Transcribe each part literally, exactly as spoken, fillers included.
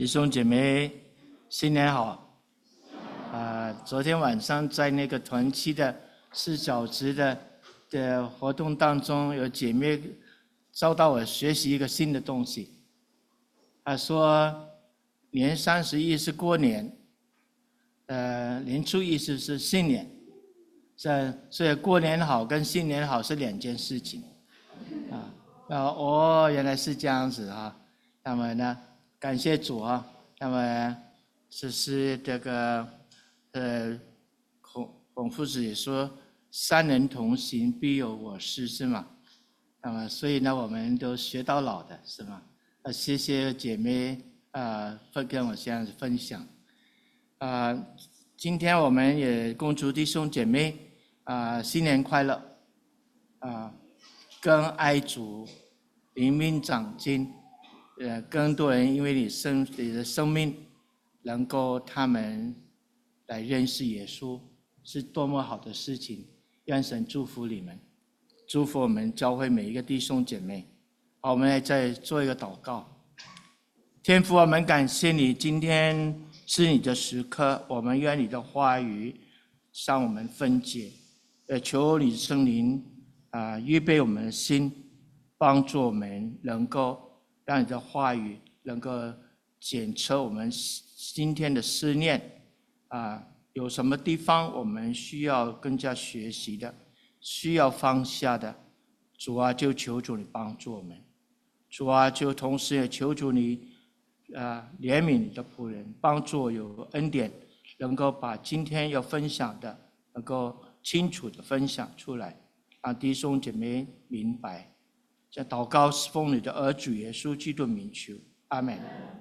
弟兄姐妹，新年好！啊，昨天晚上在那个团契的四小时的的活动当中，有姐妹教导我学习一个新的东西。她说，年三十一是过年，呃，年初一是是新年，这所以过年好跟新年好是两件事情。啊，哦，原来是这样子啊。那么呢？感谢主啊！那么，这是这个，呃，孔孔夫子也说：“三人同行，必有我师。”是吗？那么，所以呢，我们都学到老的是吗？呃，谢谢姐妹啊，会跟我这样子分享。啊，今天我们也恭祝弟兄姐妹啊新年快乐啊，更爱主，灵命长进。呃，更多人因为你生你的生命，能够他们来认识耶稣，是多么好的事情！愿神祝福你们，祝福我们教会每一个弟兄姐妹。好，我们来再做一个祷告。天父，我们感谢你，今天是你的时刻，我们愿你的话语向我们分解，也求你圣灵啊、呃，预备我们的心，帮助我们能够。让你的话语能够检测我们今天的思念啊，有什么地方我们需要更加学习的，需要放下的，主啊，就求主你帮助我们。主啊，就同时也求主你啊怜悯你的仆人，帮助我有恩典，能够把今天要分享的能够清楚的分享出来，让弟兄姐妹明白。这祷告是奉你的儿主耶稣基督名求，阿们。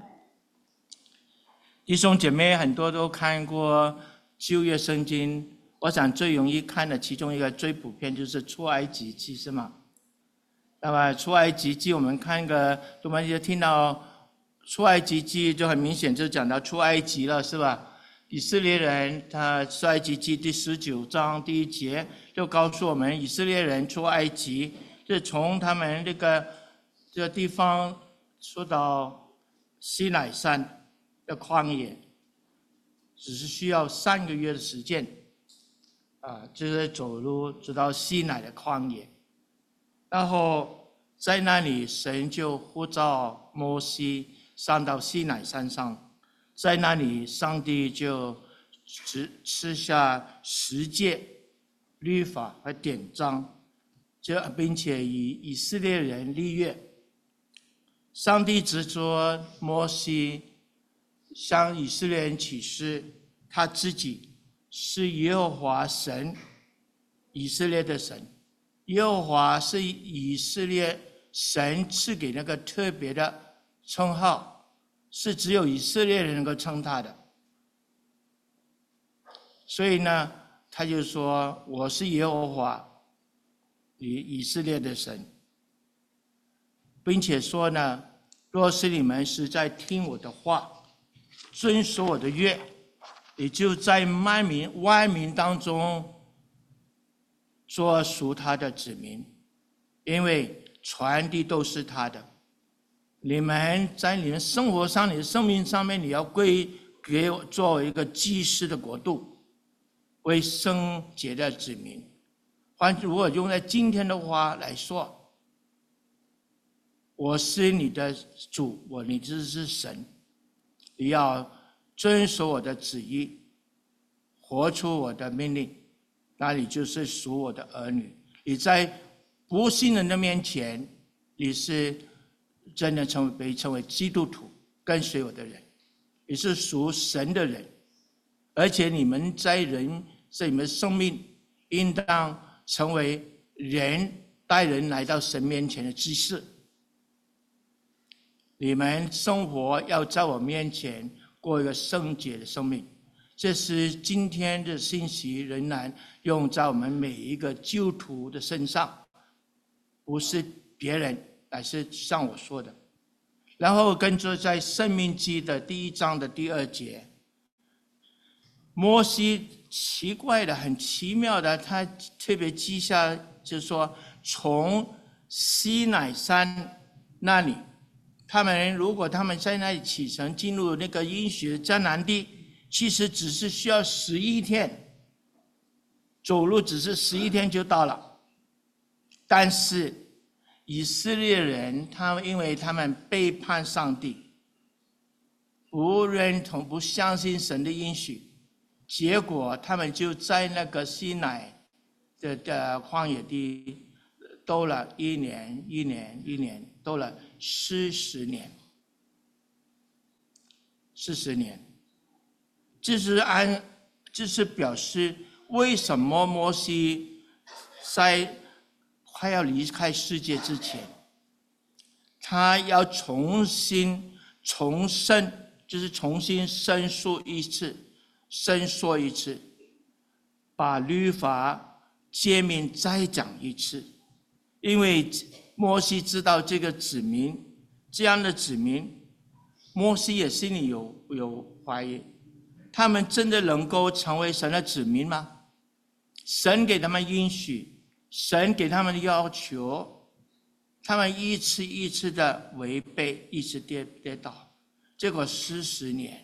弟兄姐妹很多都看过旧约圣经，我想最容易看的其中一个最普遍就是出埃及记，是吗？那么出埃及记我们看个，我们就听到出埃及记就很明显就讲到出埃及了，是吧？以色列人他出埃及记第十九章第一节就告诉我们，以色列人出埃及是从他们这个这个地方出到西乃山的旷野，只是需要三个月的时间，啊，就是走路直到西乃的旷野，然后在那里神就呼召摩西上到西乃山上，在那里上帝就赐下十诫律法和典章。这并且以以色列人立约，上帝指着摩西向以色列人启示，他自己是耶和华神，以色列的神。耶和华是以色列神赐给那个特别的称号，是只有以色列人能够称他的。所以呢，他就说：“我是耶和华。”以以色列的神，并且说呢，若是你们是在听我的话，遵守我的约，也就在万民万民当中做属他的子民，因为传递都是他的。你们在你的生活上、你的生命上面，你要归给我作为一个祭司的国度，为圣洁的子民。如果用在今天的话来说，我是你的主，我你就是神，你要遵守我的旨意，活出我的命令，那你就是属我的儿女。你在不信人的面前，你是真的成为被称为基督徒，跟随我的人，你是属神的人，而且你们在人在你们生命应当成为人带人来到神面前的祭司，你们生活要在我面前过一个圣洁的生命。这是今天的信息仍然用在我们每一个基督徒的身上，不是别人，乃是像我说的。然后跟着在申命记的第一章的第二节，摩西奇怪的、很奇妙的，他特别记下，就是说，从西乃山那里他们如果他们在那里启程进入那个应许的迦南地，其实只是需要十一天，走路只是十一天就到了。但是以色列人，他们因为他们背叛上帝，不认同、不相信神的应许，结果他们就在那个西乃的的旷野地兜了一年、一年、一年，兜了四十年，四十年。这是按，这是表示为什么摩西在快要离开世界之前，他要重新重申，就是重新申诉一次，申说一次，把律法诫命再讲一次。因为摩西知道这个子民，这样的子民，摩西也心里有有怀疑，他们真的能够成为神的子民吗？神给他们应许，神给他们的要求，他们一次一次的违背，一直跌跌倒，结果四十年，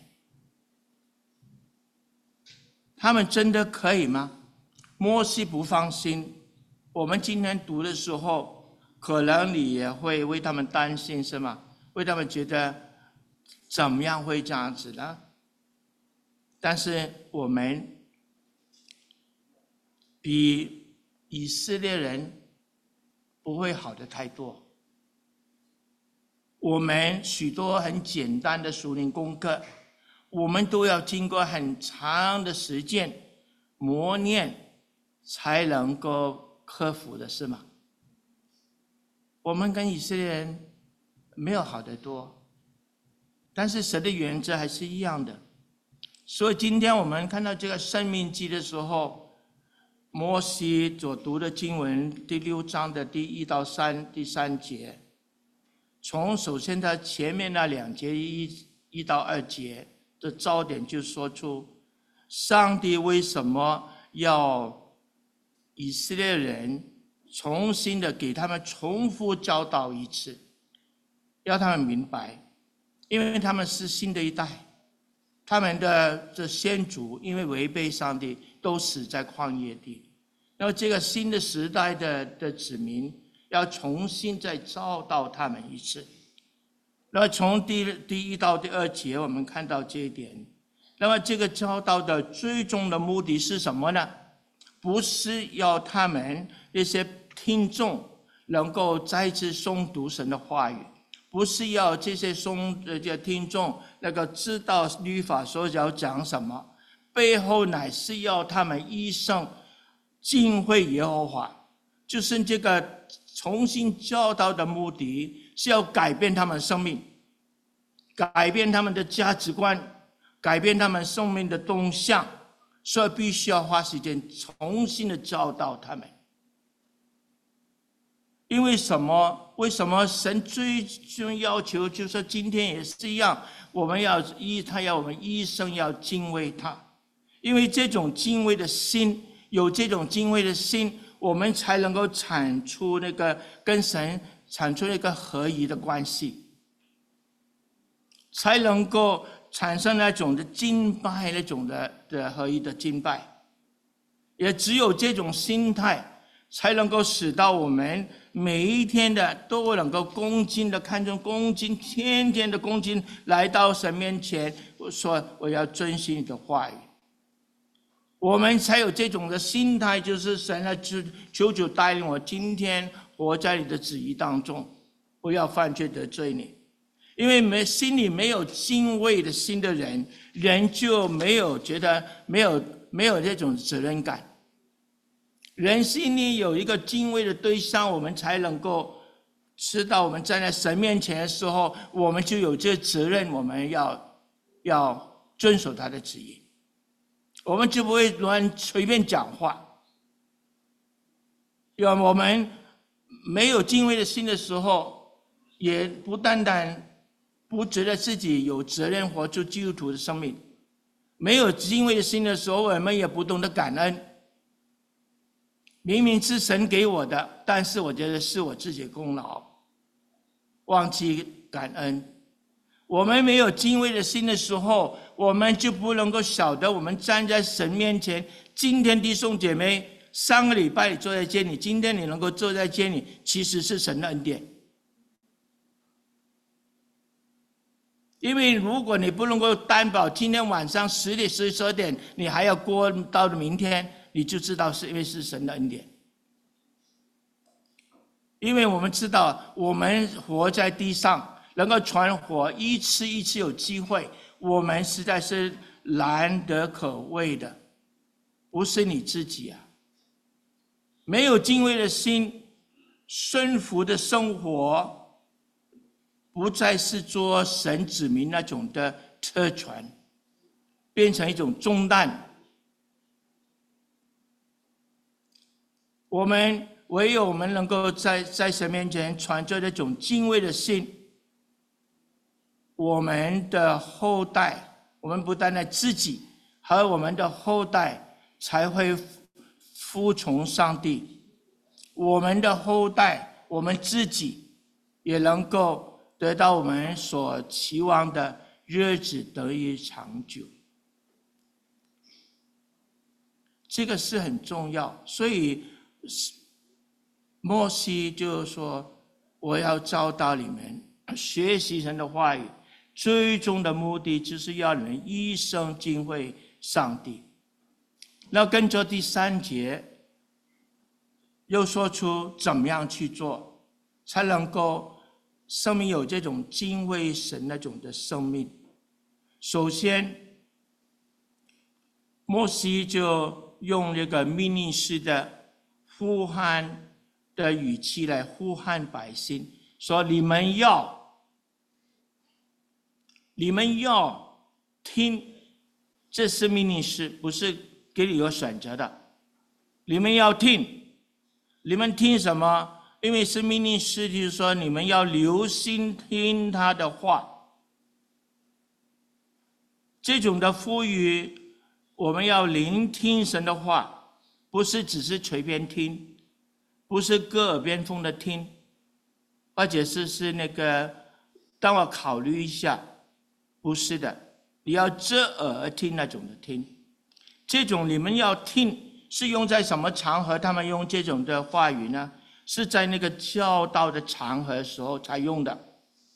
他们真的可以吗？摩西不放心。我们今天读的时候，可能你也会为他们担心，是吗？为他们觉得怎么样会这样子呢？但是我们比以色列人不会好的太多。我们许多很简单的属灵功课，我们都要经过很长的时间磨练，才能够克服的，是吗？我们跟以色列人没有好得多，但是神的原则还是一样的。所以今天我们看到这个申命记的时候，摩西所读的经文第六章的第一到三第三节，从首先他前面那两节一一到二节的焦点就说出，上帝为什么要以色列人重新的给他们重复教导一次，要他们明白，因为他们是新的一代，他们的这先祖因为违背上帝都死在旷野地，然后这个新的时代的的子民要重新再教导他们一次。那么从第第一到第二节我们看到这一点，那么这个教导的最终的目的是什么呢？不是要他们这些听众能够再次诵读神的话语，不是要这些诵这些听众那个知道律法所要讲什么，背后乃是要他们一生敬畏耶和华。就是这个重新教导的目的是要改变他们生命，改变他们的价值观，改变他们生命的动向，所以必须要花时间重新的教导他们。因为什么？为什么神最终要求就是今天也是一样，我们要一他要我们一生要敬畏他，因为这种敬畏的心，有这种敬畏的心，我们才能够产出那个跟神产出那个合一的关系，才能够产生那种的敬拜，那种的的合一的敬拜。也只有这种心态，才能够使到我们每一天的都能够恭敬的看重恭敬，天天的恭敬来到神面前，我说我要遵循你的话语。我们才有这种的心态，就是神啊，求求带领我今天活在你的旨意当中，不要犯罪得罪你。因为没心里没有敬畏的心的人，人就没有觉得没有没有这种责任感。人心里有一个敬畏的对象，我们才能够知道我们站在神面前的时候，我们就有这责任，我们要要遵守他的旨意，我们就不会乱随便讲话。要我们没有敬畏的心的时候，也不单单不觉得自己有责任活出基督徒的生命，没有敬畏的心的时候，我们也不懂得感恩。明明是神给我的，但是我觉得是我自己的功劳，忘记感恩。我们没有敬畏的心的时候，我们就不能够晓得我们站在神面前。今天弟兄姐妹，上个礼拜你坐在监里，今天你能够坐在监里，其实是神的恩典。因为如果你不能够担保今天晚上十点、十二点你还要过到明天，你就知道是因为是神的恩典。因为我们知道，我们活在地上，能够存活一次一次有机会，我们实在是难得可贵的，不是你自己啊。没有敬畏的心，顺服的生活，不再是做神子民那种的特权，变成一种重担。我们唯有我们能够在在神面前传着这种敬畏的心，我们的后代，我们不单单自己，还有我们的后代才会服从上帝。我们的后代，我们自己也能够得到我们所期望的日子得以长久。这个是很重要，所以摩西就说，我要教导你们学习神的话语，最终的目的就是要你们一生敬畏上帝。那跟着第三节又说出怎么样去做，才能够生命有这种敬畏神那种的生命。首先，摩西就用这个命令式的呼喊的语气来呼喊百姓，说你们要你们要听，这是命令式，不是给你有选择的。你们要听，你们听什么？因为是命令式，就是说你们要留心听他的话。这种的呼吁，我们要聆听神的话，不是只是随便听，不是各耳边风的听，或者是是那个当我考虑一下，不是的，你要遮耳而听那种的听。这种你们要听是用在什么场合？他们用这种的话语呢？是在那个教导的场合时候才用的，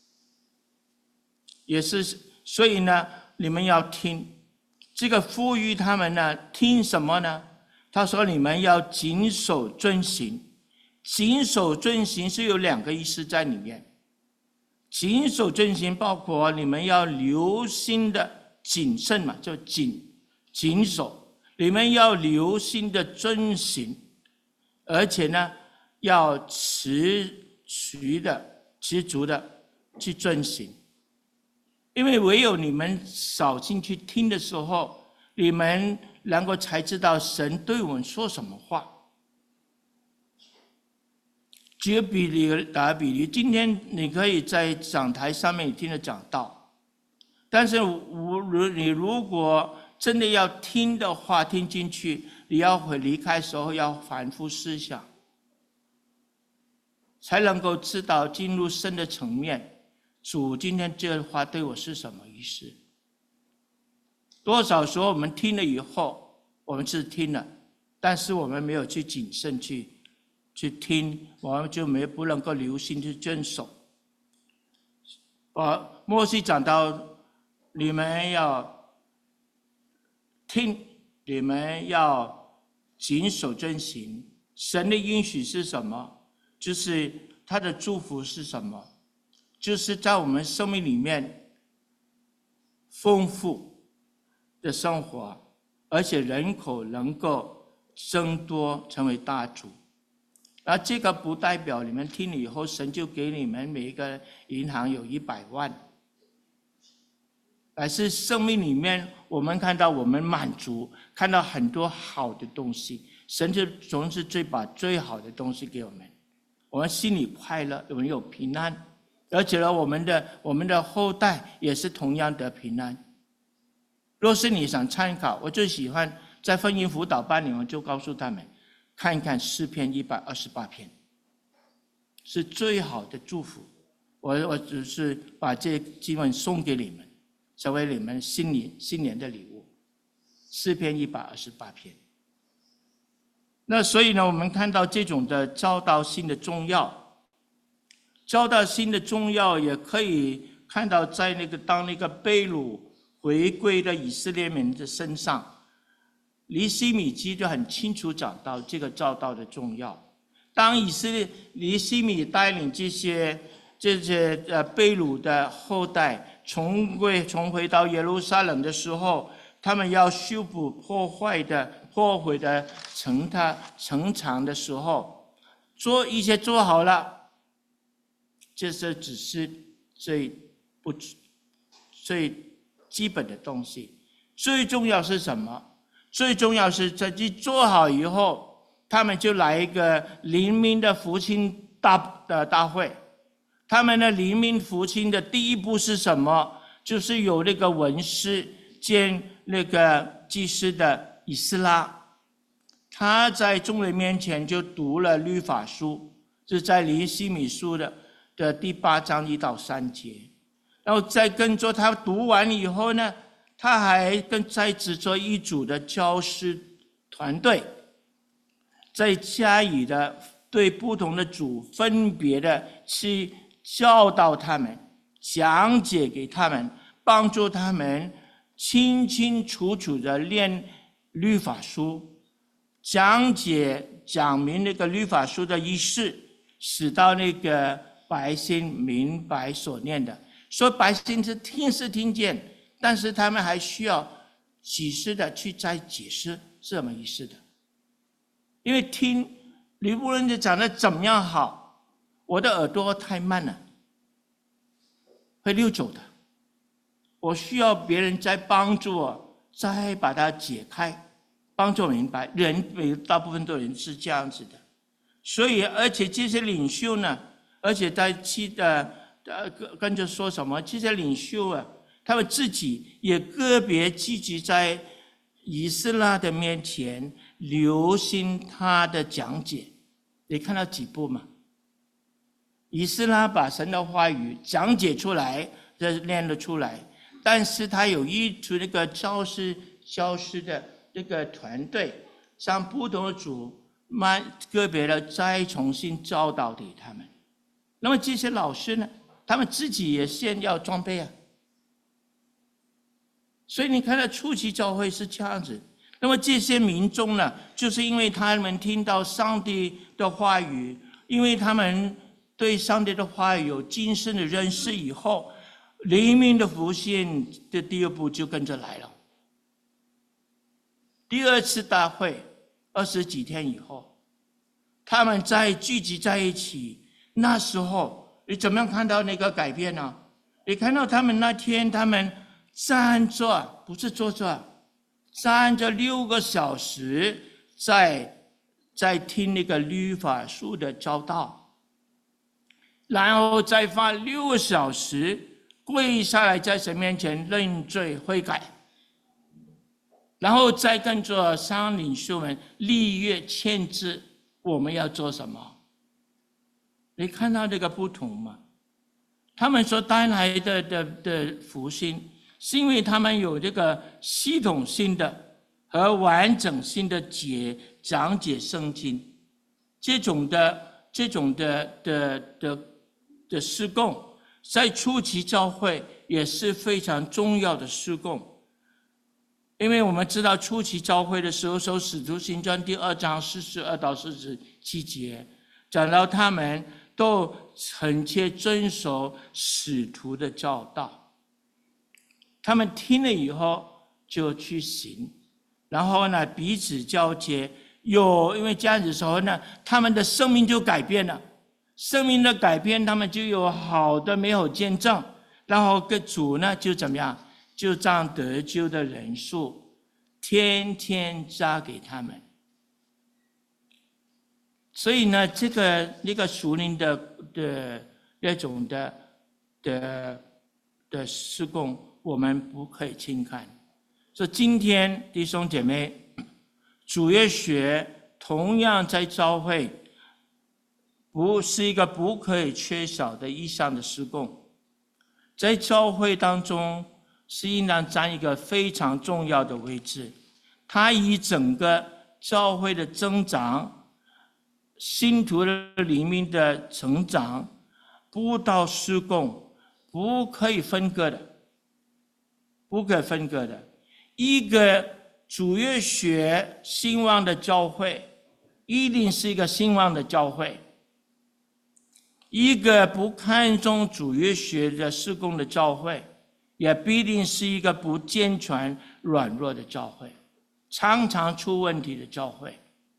也是所以呢，你们要听。这个呼吁他们呢，听什么呢？他说你们要谨守遵行。谨守遵行是有两个意思在里面。谨守遵行包括你们要留心的谨慎嘛，就谨谨守，你们要留心的遵行，而且呢，要持续的、持足的去遵行。因为唯有你们少心去听的时候，你们能够才知道神对我们说什么话。举个比例打个比喻，今天你可以在讲台上面听着讲道，但是你如果真的要听的话，听进去，你要会离开的时候要反复思想，才能够知道进入深的层面，主今天这话对我是什么意思。多少时候我们听了以后，我们是听了，但是我们没有去谨慎去去听，我们就没不能够留心去遵守。啊，摩西讲到你们要听，你们要谨守遵行。神的应许是什么？就是他的祝福是什么？就是在我们生命里面丰富的生活，而且人口能够增多成为大族。而这个不代表你们听了以后，神就给你们每一个银行有一百万，而是生命里面我们看到我们满足，看到很多好的东西，神就总是最把最好的东西给我们，我们心里快乐，我们有平安，而且呢，我们的我们的后代也是同样的平安。若是你想参考，我最喜欢在婚姻辅导班里面就告诉他们，看一看诗篇一百二十八篇，是最好的祝福。 我我只是把这经文送给你们，成为你们新年新年的礼物。诗篇一百二十八篇。那所以呢，我们看到这种的教导性的重要，教导性的重要也可以看到在那个当那个被掳回归的以色列民的身上，尼希米记就很清楚讲到这个教导的重要。当以色列尼希米带领这些这些呃被掳的后代重归重回到耶路撒冷的时候，他们要修补破坏的破毁的城塔城墙的时候，做一些做好了，这是只是最不最基本的东西。最重要是什么？最重要是这些做好以后，他们就来一个灵民的福清大的大会。他们的灵民福清的第一步是什么？就是有那个文士兼那个祭司的以斯拉，他在众人面前就读了律法书，是在尼希米书的的第八章一到三节。然后再跟着他读完以后呢，他还跟在职做一组的教师团队，再加以的对不同的组分别的去教导他们，讲解给他们，帮助他们清清楚楚的念律法书，讲解讲明那个律法书的意思，使到那个百姓明白所念的。说百姓是听是听见，但是他们还需要启示的去再解释是什么意思的。因为听你无论你讲的怎么样好，我的耳朵太慢了，会溜走的。我需要别人再帮助我，再把它解开，帮助我明白。人大部分的人是这样子的，所以而且这些领袖呢，而且在期的呃跟着说什么，这些领袖啊，他们自己也个别聚集在以斯拉的面前，留心他的讲解。你看到几步吗？以斯拉把神的话语讲解出来，这念了出来。但是他有一组那个教师教师的那个团队，向不同的组慢个别的再重新教导给他们。那么这些老师呢，他们自己也先要装备啊。所以你看到初期教会是这样子。那么这些民众呢，就是因为他们听到上帝的话语，因为他们对上帝的话语有精深的认识以后，灵命的复兴的第二步就跟着来了。第二次大会二十几天以后，他们再聚集在一起，那时候你怎么样看到那个改变呢？你看到他们那天他们站着，不是坐着，站着六个小时，在在听那个律法书的教导，然后再花六个小时跪下来在神面前认罪悔改，然后再跟着商领袖们立约签字，我们要做什么？你看到这个不同吗？他们所带来的的的福星，是因为他们有这个系统性的和完整性的解讲解圣经，这种的这种的的的的事工。在初期教会也是非常重要的事工，因为我们知道初期教会的时候，受使徒行传第二章四十二到四十七节，讲到他们都恳切遵守使徒的教导，他们听了以后就去行，然后呢彼此交接，有因为这样子的时候呢，他们的生命就改变了。生命的改变，他们就有好的美好见证，然后跟主呢就怎么样，就这样得救的人数天天加给他们。所以呢，这个那个属灵的的那种的的的事工，我们不可以轻看。所以今天弟兄姐妹，主日学同样在教会不是一个不可以缺少的一项的事工，在教会当中是应当占一个非常重要的位置。它以整个教会的增长、信徒的里面的成长、布道事工，不可以分割的，不可以分割的。一个主业学兴旺的教会，一定是一个兴旺的教会；一个不看重主业学的事工的教会，也必定是一个不健全、软弱的教会，常常出问题的教会。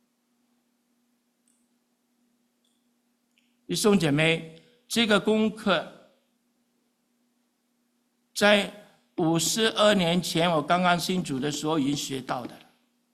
弟兄姐妹，这个功课在五十二年前我刚刚信主的时候已经学到的了。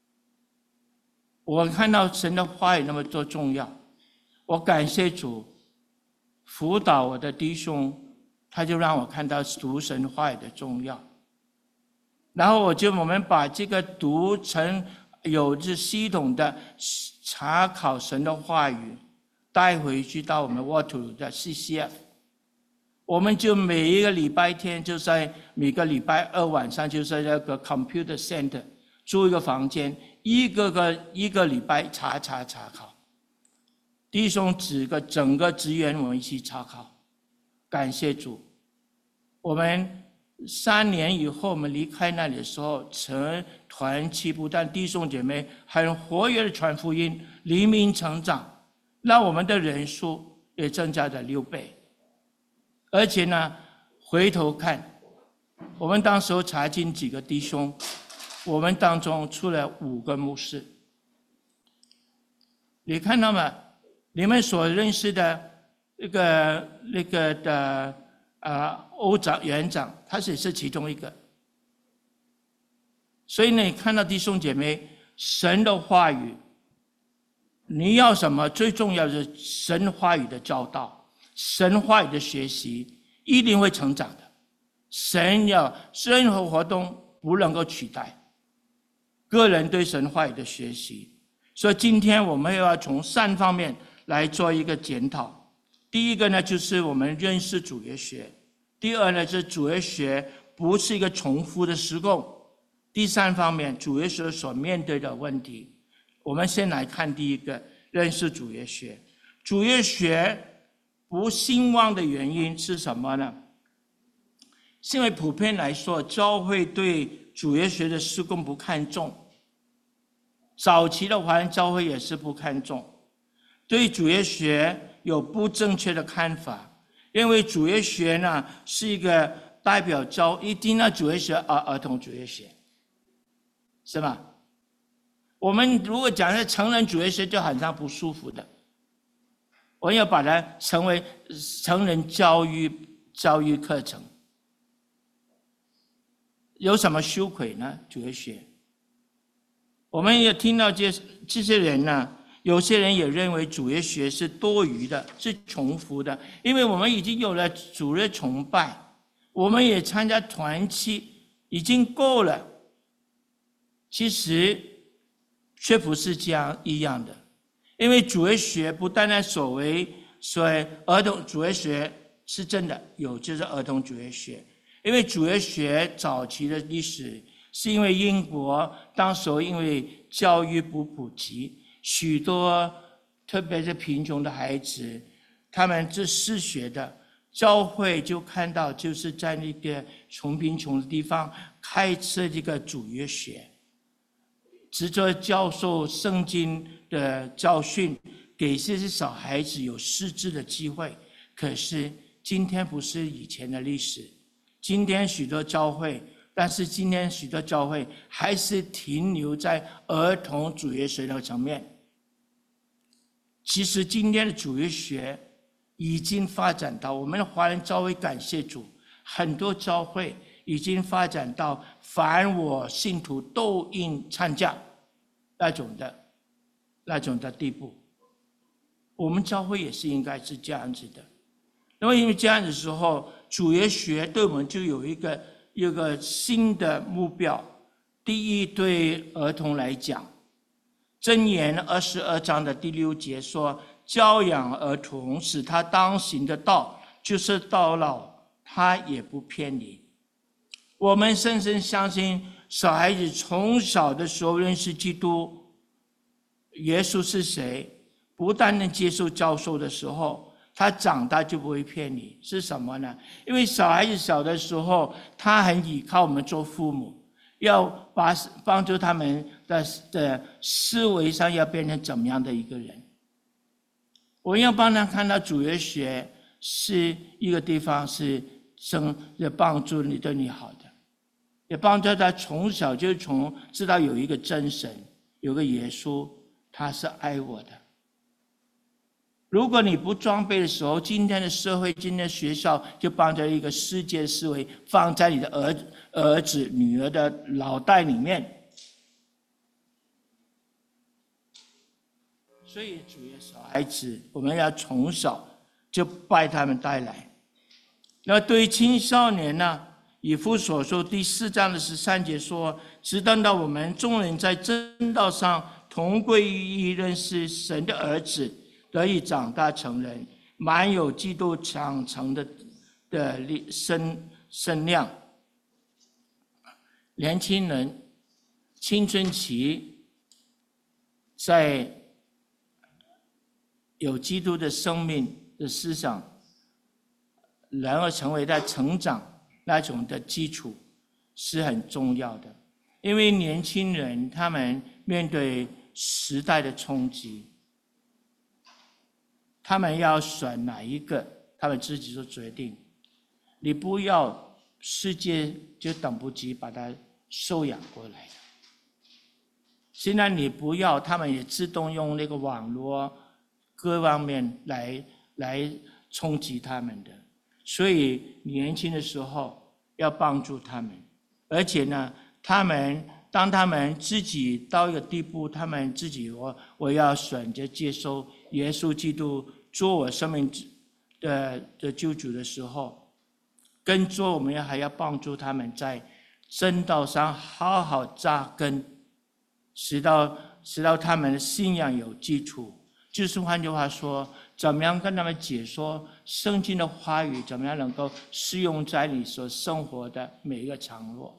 我看到神的话语那么多重要，我感谢主辅导我的弟兄，他就让我看到读神话语的重要。然后我就我们把这个读成有着系统的查考神的话语带回去到我们沃土的 C C F， 我们就每一个礼拜天就在每个礼拜二晚上就在那个 computer center 租一个房间，一个个一个礼拜查查查考，弟兄几个整个职员我们一起查考，感谢主。我们三年以后我们离开那里的时候，成团契不但弟兄姐妹很活跃的传福音，灵命成长，让我们的人数也增加了六倍。而且呢，回头看，我们当时候查经几个弟兄，我们当中出了五个牧师。你看到吗？你们所认识的那个那个的啊欧长园长，他也是其中一个。所以呢，你看到弟兄姐妹，神的话语，你要什么？最重要的是神话语的教导，神话语的学习，一定会成长的。神要任何活动不能够取代个人对神话语的学习。所以今天我们要从三方面来做一个检讨。第一个呢，就是我们认识主业学；第二呢，是主业学不是一个重复的事工；第三方面，主业学所面对的问题。我们先来看第一个，认识主业学。主业学不兴旺的原因是什么呢？是因为普遍来说，教会对主业学的事工不看重。早期的华人教会也是不看重，对主业学有不正确的看法，认为主业学呢是一个代表教，一听到主业学啊，儿童主业学，是吧？我们如果讲是成人主业学，就很像不舒服的。我们要把它成为成人教育教育课程，有什么羞愧呢？主业学，我们也听到这这些人呢，有些人也认为主业学是多余的，是重复的，因为我们已经有了主日崇拜，我们也参加团契，已经够了。其实却不是这样一样的，因为主业学不单单所谓所谓儿童主业学是真的有，就是儿童主业学。因为主业学早期的历史，是因为英国当时因为教育不普及，许多特别是贫穷的孩子，他们是失学的，教会就看到就是在那个穷贫穷的地方开设这个主业学，职责教授圣经的教训，给这些小孩子有识字的机会。可是今天不是以前的历史，今天许多教会，但是今天许多教会还是停留在儿童主业学的层面。其实今天的主业学已经发展到，我们的华人教会感谢主，很多教会已经发展到凡我信徒都应参加那种的那种的地步。我们教会也是应该是这样子的。那么因为这样子的时候，主业学对我们就有一个一个新的目标。第一，对儿童来讲，箴言二十二章的第六节说， 教养儿童，使他当行的道，就是到老他也不偏离。我们深深相信，小孩子从小的时候认识基督，耶稣是谁，不但能接受教授的时候，他长大就不会偏离。是什么呢？因为小孩子小的时候，他很依靠我们做父母，要把帮助他们的的思维上要变成怎么样的一个人。我们要帮他看到主耶稣是一个地方是生也帮助你对你好的，也帮助他从小就从知道有一个真神，有个耶稣，他是爱我的。如果你不装备的时候，今天的社会，今天的学校就帮着一个世界思维放在你的儿子、儿子、女儿的脑袋里面。所以主耶稣小孩子，我们要从小就拜他们带来。那对于青少年呢，以弗所书第四章的十三节说，直等到我们众人在真道上同归于一，认识神的儿子，得以长大成人，满有基督长成的的身身量。年轻人青春期在有基督的生命的思想，然而成为他成长那种的基础是很重要的。因为年轻人他们面对时代的冲击，他们要选哪一个，他们自己做决定。你不要世界就等不及把他收养过来的。现在你不要，他们也自动用那个网络各方面来来冲击他们的。所以年轻的时候要帮助他们，而且呢，他们当他们自己到一个地步，他们自己我我要选择接受耶稣基督做我生命的的救主的时候，跟做我们还要帮助他们在真道上好好扎根，使到使到他们的信仰有基础。就是换句话说，怎么样跟他们解说圣经的话语，怎么样能够适用在你所生活的每一个场落，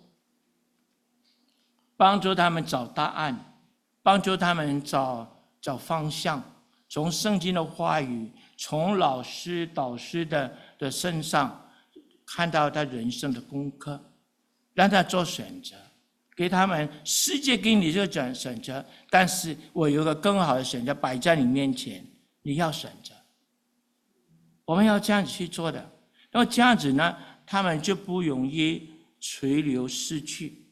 帮助他们找答案，帮助他们找找方向，从圣经的话语，从老师导师的的身上看到他人生的功课，让他做选择。给他们世界给你这个选择，但是我有个更好的选择摆在你面前，你要选择。我们要这样子去做的，那么这样子呢，他们就不容易垂流失去。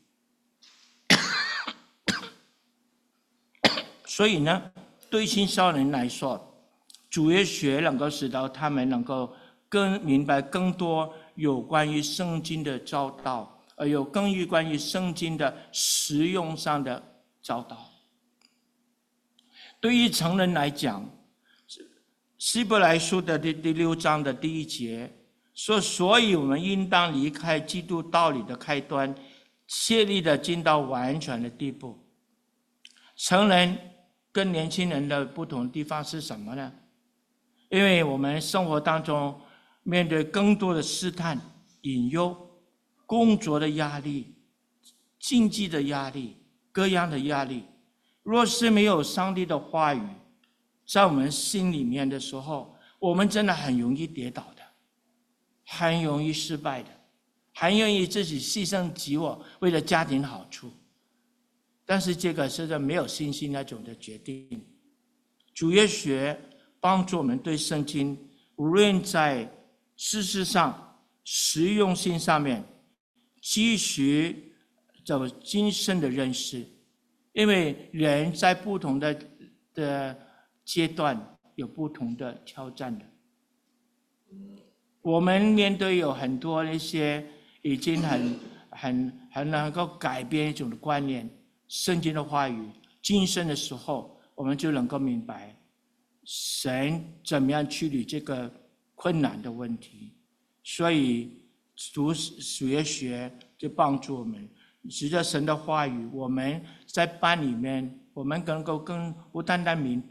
所以呢，对青少年来说，主耶稣能够使到他们能够更明白更多有关于圣经的教导，而有更有关于圣经的实用上的教导。对于成人来讲，希伯来书的第第六章的第一节说，所以我们应当离开基督道理的开端，切力的进到完全的地步。成人跟年轻人的不同的地方是什么呢？因为我们生活当中面对更多的试探、引诱、工作的压力、经济的压力、各样的压力，若是没有上帝的话语在我们心里面的时候，我们真的很容易跌倒的，很容易失败的，很容易自己牺牲己我，为了家庭好处。但是这个是没有信心那种的决定。主耶稣帮助我们对圣经，无论在事实上、实用性上面，继续走精深的认识。因为人在不同的的阶段有不同的挑战的。我们面对有很多那些已经很很很能够改变一种的观念，圣经的话语精深的时候，我们就能够明白神怎么样处理这个困难的问题。所以主主耶稣就帮助我们，随着神的话语，我们在班里面，我们能够更不单单明白，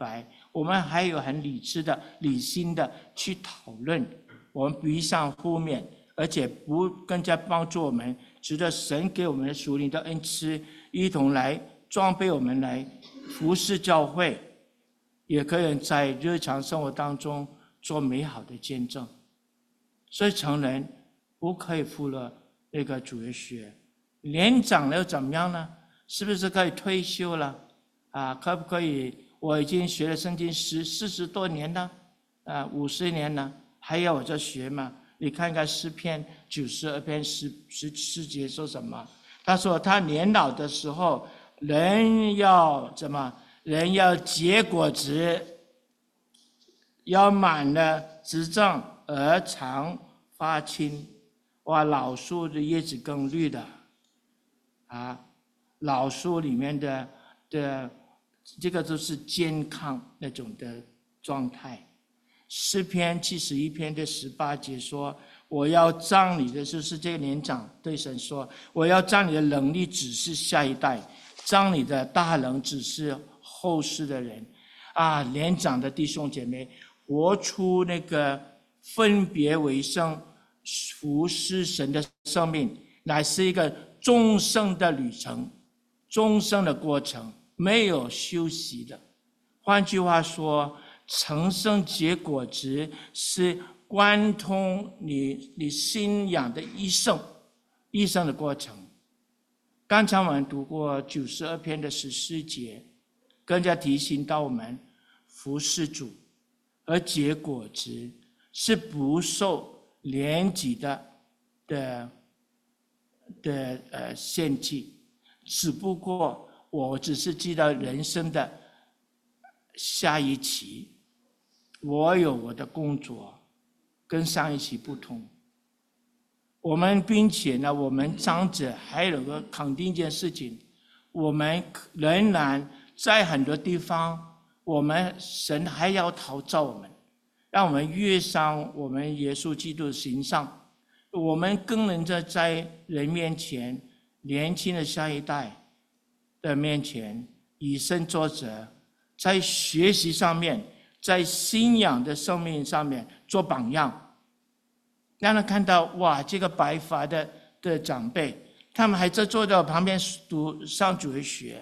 我们还有很理智的、理性的去讨论，我们不上负面，而且不更加帮助我们，值得神给我们的属灵的恩赐，一同来装备我们，来服侍教会，也可以在日常生活当中做美好的见证。所以成人不可以负了那个主日学，年长了又怎么样呢？是不是可以退休了？啊，可不可以？我已经学了圣经十四十多年了，啊，五十年了，还要我再学吗？你看看诗篇九十二篇十十四节说什么？他说他年老的时候，人要怎么？人要结果子，要满了执政而常发青。哇，老树的叶子更绿的，啊，老树里面的的这个都是健康那种的状态。诗篇七十一篇的十八节说：“我要将你的，就是这个年长对神说，我要将你的能力指示下一代，将你的大能指示后世的人。”啊，年长的弟兄姐妹，活出那个分别为圣、服侍神的生命，乃是一个终生的旅程，终生的过程，没有休息的。换句话说，成圣结果子是贯通你你信仰的一生一生的过程。刚才我们读过九十二篇的十四节，更加提醒到我们服侍主，而结果子是不受年纪的的的呃限制，只不过我只是知道人生的下一期，我有我的工作，跟上一期不同。我们并且呢，我们长者还有个肯定一件事情，我们仍然在很多地方，我们神还要陶造我们，让我们跃上我们耶稣基督的形象，我们更能在人面前，年轻的下一代的面前以身作则，在学习上面，在信仰的生命上面做榜样，让人看到哇，这个白发的的长辈，他们还在坐在我旁边读上主日学，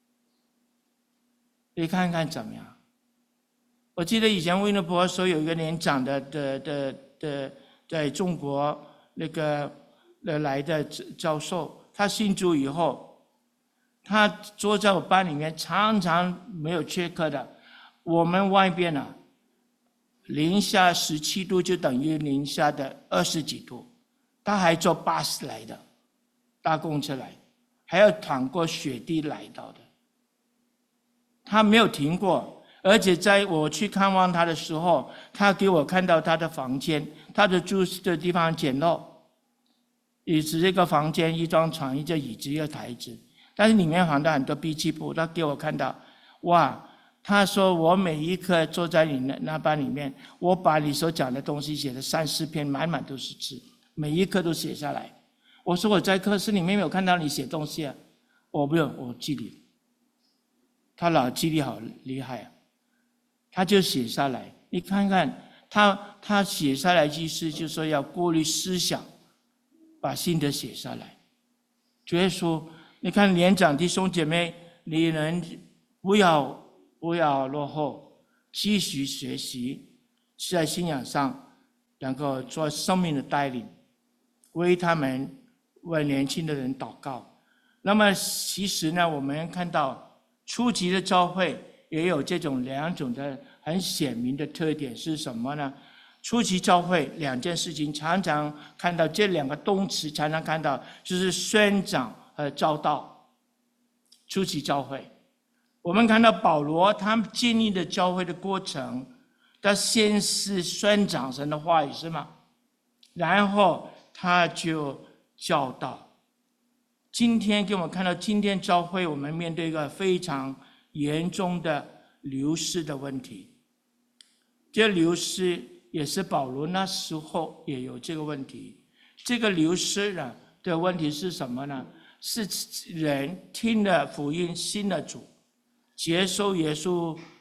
你看看怎么样？我记得以前温尼伯说有一个年长的的的的在中国那个来的教授，他信主以后，他坐在我班里面，常常没有缺课的。我们外边啊，零下十七度就等于零下的二十几度，他还坐巴士来的，搭公车来，还要淌过雪地来到的，他没有停过。而且在我去看望他的时候，他给我看到他的房间，他的住的地方简陋，也是这个房间，一张床，一个椅子，一个台子，但是里面放了很多笔记簿。他给我看到，哇，他说我每一刻坐在你那那班里面，我把你所讲的东西写了三四篇，满满都是字，每一刻都写下来。我说我在课室里面没有看到你写东西啊，我不用，我记里。他老记力好厉害啊，他就写下来。你看看他他写下来意思就是说要过滤思想，把心得写下来。主耶稣，你看年长弟兄姐妹，你能不要不要落后，继续学习，在信仰上能够做生命的带领，为他们为年轻的人祷告。那么其实呢，我们看到初级的教会也有这种两种的很显明的特点是什么呢？初级教会两件事情常常看到，这两个动词常常看到，就是宣讲和教导。初级教会，我们看到保罗他们建立的教会的过程，他先是宣讲神的话语，是吗？然后他就教导。今天给我们看到，今天教会我们面对一个非常严重的流失的问题。这流失也是保罗那时候也有这个问题。这个流失呢的问题是什么呢？是人听了福音，信了主，接受耶稣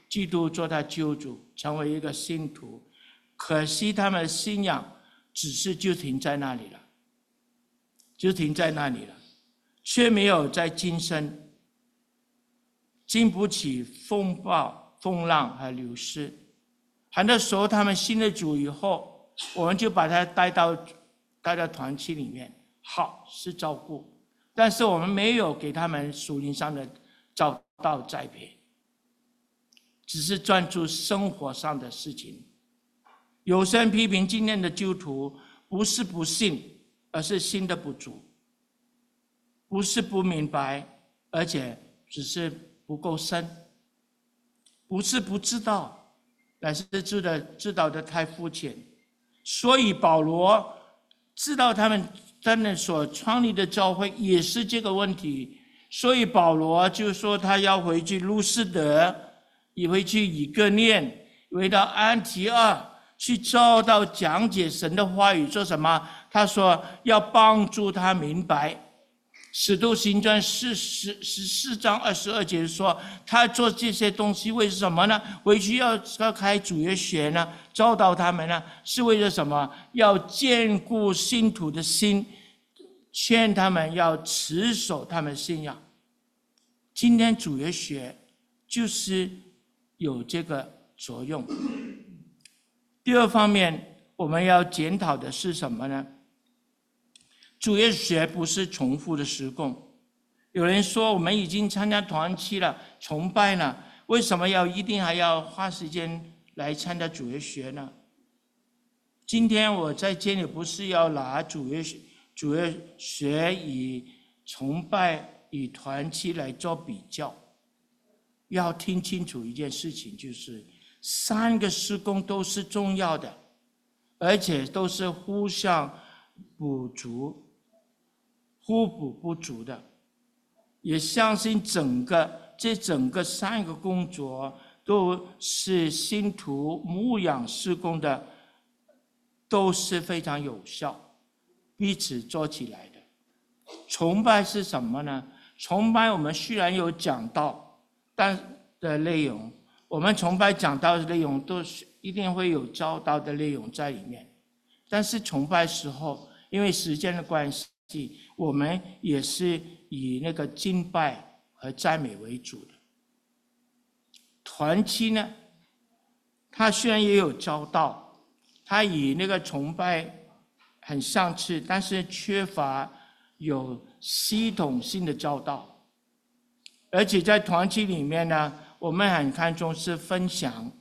基督做他救主，成为一个信徒。可惜他们的信仰只是就停在那里了，就停在那里了，却没有在今生经不起风暴、风浪和流失。很多时候他们信了主以后，我们就把他带到带到团契里面，好是照顾，但是我们没有给他们属灵上的教导栽培，只是专注生活上的事情。有些人批评今天的基督徒不是不信，而是信的不足；不是不明白，而且只是不够深；不是不知道，乃是知道知道的太肤浅。所以保罗知道他们他们所创立的教会也是这个问题，所以保罗就说他要回去路斯德，也回去以哥念，回到安提阿，去教导讲解神的话语。做什么？他说要帮助他明白。使徒行传十四章二十二节说，他做这些东西为什么呢？回去要要开主日学呢，教导他们呢，是为了什么？要坚固信徒的心，劝他们要持守他们信仰。今天主日学就是有这个作用。第二方面，我们要检讨的是什么呢？主日学不是重复的事工。有人说，我们已经参加团契了，崇拜了，为什么要一定还要花时间来参加主日学呢？今天我在这里不是要拿主日主日学与崇拜与团契来做比较，要听清楚一件事情，就是三个事工都是重要的，而且都是互相补足、互补不足的。也相信整个这整个三个工作都是信徒牧养事工的，都是非常有效，彼此做起来的。崇拜是什么呢？崇拜我们虽然有讲道，但的内容，我们崇拜讲道的内容都是一定会有教导的内容在里面。但是崇拜时候，因为时间的关系，我们也是以那个敬拜和赞美为主的。团契呢，它虽然也有教导，它以那个崇拜很相似，但是缺乏有系统性的教导。而且在团契里面呢，我们很看重是分享、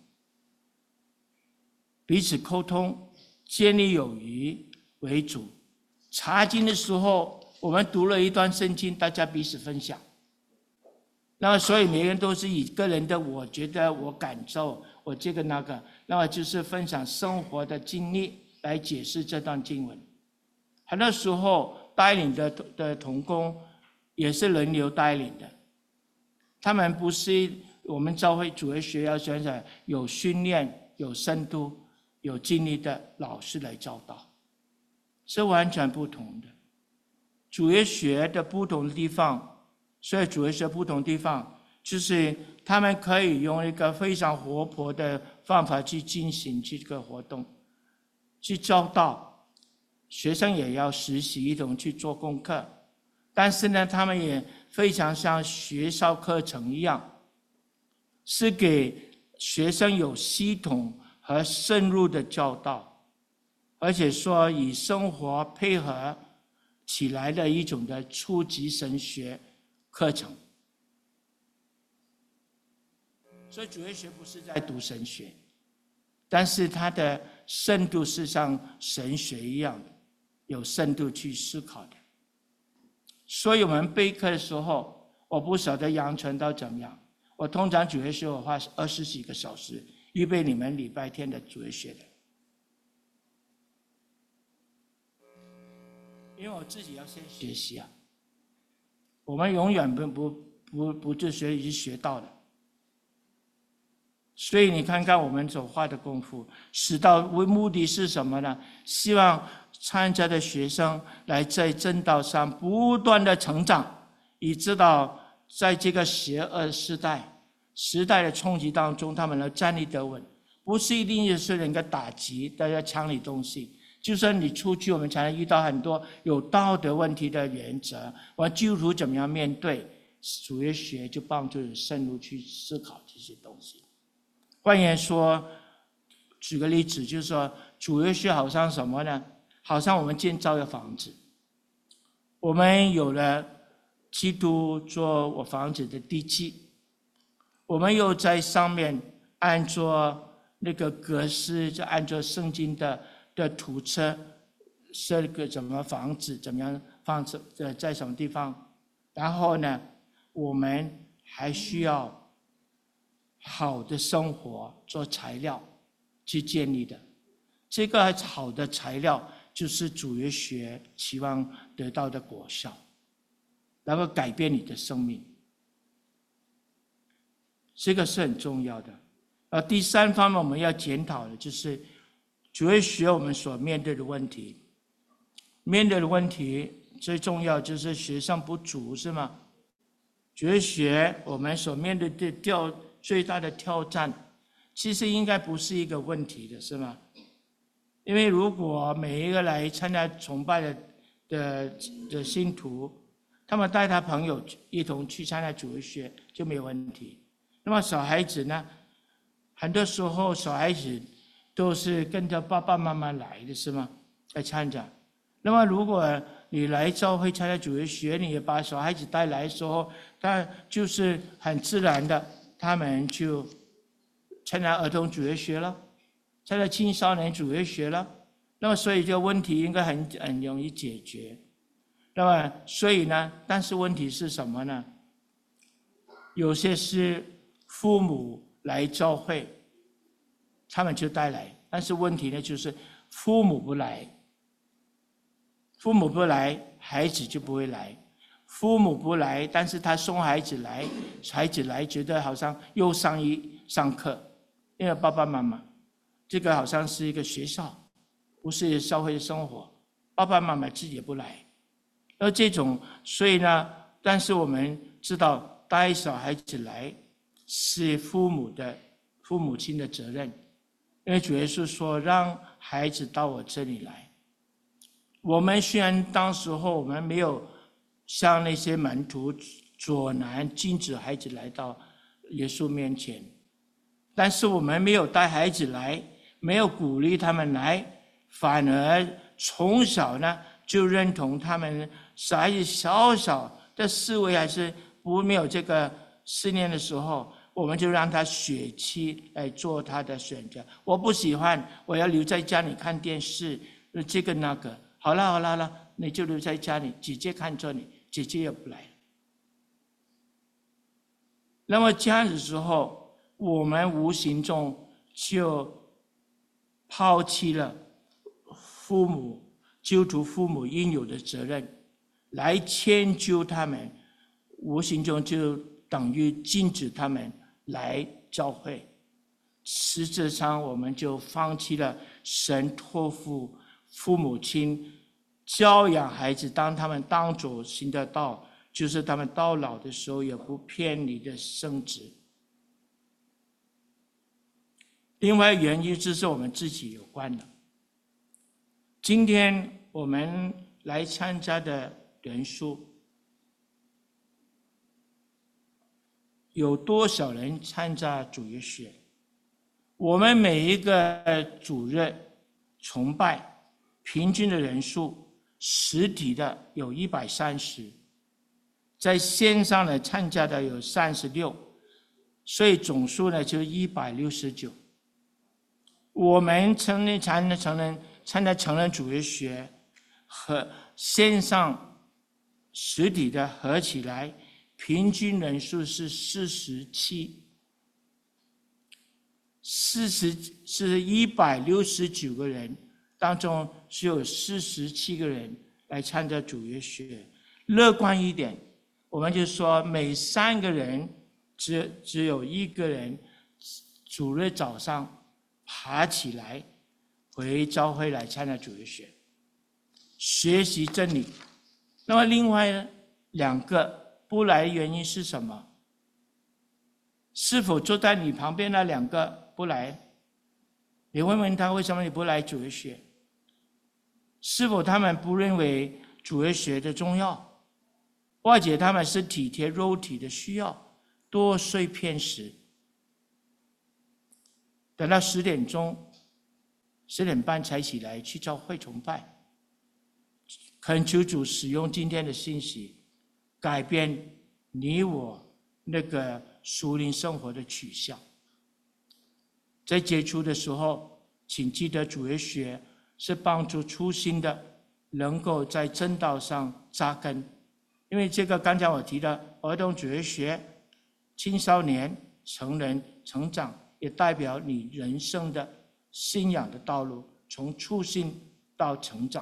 彼此沟通、建立友谊为主。查经的时候，我们读了一段圣经，大家彼此分享。那么，所以每个人都是以个人的我觉得、我感受、我这个那个，那么就是分享生活的经历来解释这段经文。很多时候，带领的的同工也是轮流带领的，他们不是我们教会主日学要选择有训练、有深度、有经历的老师来教导，是完全不同的。主日学的不同的地方，所以主日学不同的地方，就是他们可以用一个非常活泼的方法去进行这个活动，去教导。学生也要实习，一同去做功课，但是呢，他们也非常像学校课程一样，是给学生有系统和深入的教导，而且说以生活配合起来的一种的初级神学课程。所以主日学不是在读神学，但是它的深度是像神学一样的，有深度去思考的。所以我们备课的时候，我不晓得杨传道怎么样，我通常主日学我花二十几个小时预备你们礼拜天的主日学的，因为我自己要先学习啊。我们永远不不不不自学，已经学到了。所以你看看我们所花的功夫，使到为目的是什么呢？希望参加的学生来在正道上不断的成长，以知道在这个邪恶时代， 时代的冲击当中，他们能站立得稳，不是一定是人家打击，大家抢你东西。就算你出去，我们常常遇到很多有道德问题的原则，我们基督徒怎么样面对？主耶学就帮助你深入去思考这些东西。换言说，举个例子，就是说主耶学好像什么呢？好像我们建造一个房子，我们有了基督做我房子的地基，我们又在上面按照那个格式，就按照圣经的的图册设个怎么房子，怎么样放在在什么地方，然后呢，我们还需要好的生活做材料去建立的。这个好的材料就是主耶学期望得到的果效，能够改变你的生命，这个是很重要的。而第三方面我们要检讨的就是主耶学我们所面对的问题，面对的问题最重要就是学上不足，是吗？主耶学我们所面对的挑最大的挑战，其实应该不是一个问题的，是吗？因为如果每一个来参加崇拜的的的信徒，他们带他朋友一同去参加主日学就没有问题。那么小孩子呢？很多时候小孩子都是跟着爸爸妈妈来的，是吗？来参加。那么如果你来教会参加主日学，你也把小孩子带来的时候，但就是很自然的，他们就参加儿童主日学了。参加青少年主日学了，那么所以这个问题应该很很容易解决。那么所以呢，但是问题是什么呢？有些是父母来教会，他们就带来，但是问题呢就是父母不来，父母不来，孩子就不会来。父母不来，但是他送孩子来，孩子来觉得好像又上一上课，因为爸爸妈妈。这个好像是一个学校，不是社会生活，爸爸妈妈自己也不来，而这种，所以呢，但是我们知道带小孩子来是父母的父母亲的责任，因为主耶稣说让孩子到我这里来。我们虽然当时候我们没有像那些门徒阻拦禁止孩子来到耶稣面前，但是我们没有带孩子来，没有鼓励他们来，反而从小呢就认同他们小孩子小小的思维还是不没有这个思念的时候，我们就让他血气来做他的选择。我不喜欢，我要留在家里看电视，这个那个，好了好了好了，你就留在家里，姐姐看着你，姐姐也不来。那么这样子之后，我们无形中就抛弃了父母基督徒父母应有的责任，来迁就他们，无形中就等于禁止他们来教会。实质上，我们就放弃了神托付父母亲教养孩子，当他们当走行的道，就是他们到老的时候也不偏离的圣旨。另外原因就是我们自己有关的。今天我们来参加的人数，有多少人参加主日学？我们每一个主日崇拜平均的人数，实体的有一百三十，在线上的参加的有三十六，所以总数呢就一百六十九。我们成人参成人参加成人主日学和线上实体的合起来，平均人数是四十七。四十是一百六十九个人当中，只有四十七个人来参加主日学。乐观一点，我们就说每三个人只只有一个人主日早上爬起来回教会来参加主日学，学习真理。那么另外呢，两个不来的原因是什么？ 是否坐在你旁边那两个不来？你问问他为什么你不来主日学？是否他们不认为主日学的重要？或者他们是体贴肉体的需要，多睡片时，等到十点钟、十点半才起来去教会崇拜？恳求主使用今天的信息，改变你我那个属灵生活的取向。在接触的时候，请记得主日学是帮助初心的，能够在正道上扎根。因为这个刚才我提的儿童主日学、青少年、成人成长，也代表你人生的信仰的道路，从初心到成长。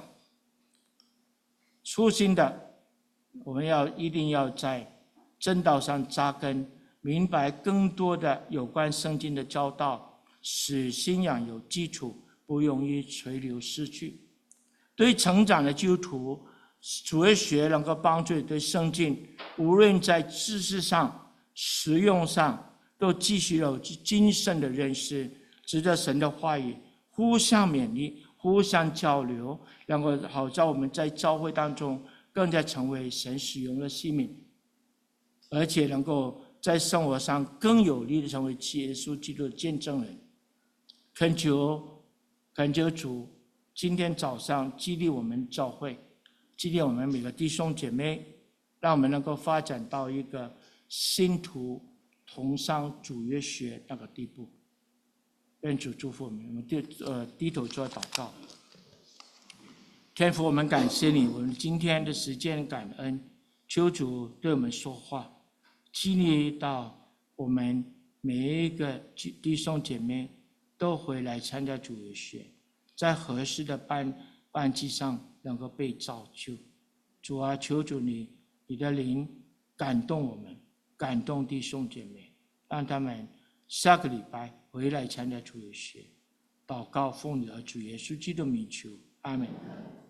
初心的，我们要一定要在正道上扎根，明白更多的有关圣经的教导，使信仰有基础，不容易垂流失去。对成长的基督徒，主日学能够帮助对圣经，无论在知识上、实用上，都继续有精深的认识，值得神的话语互相勉励、互相交流，然后好在我们在教会当中更加成为神使用的器皿，而且能够在生活上更有力的成为耶稣基督的见证人。恳求恳求主今天早上激励我们教会，激励我们每个弟兄姐妹，让我们能够发展到一个信徒同上主日学那个地步。愿主祝福我们。我们低呃低头做祷告。天父，我们感谢你，我们今天的时间感恩，求主对我们说话，激励到我们每一个弟兄姐妹都回来参加主日学，在合适的班班级上能够被造就。主啊，求主你你的灵感动我们，感动弟兄姐妹，让他们下个礼拜回来参加主日学。祷告奉你儿主耶稣基督名求，阿们。